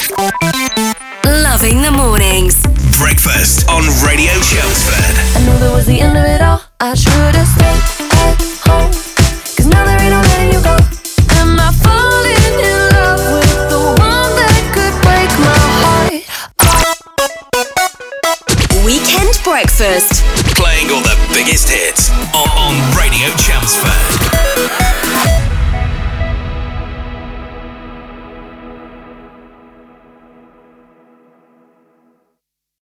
Loving the mornings. Breakfast on Radio Chelmsford. I knew that was the end of it all. I should have stayed at home. Cause now there ain't no letting you go. Am I falling in love with the one that could break my heart? Weekend breakfast. Playing all the biggest hits on Radio Chelmsford.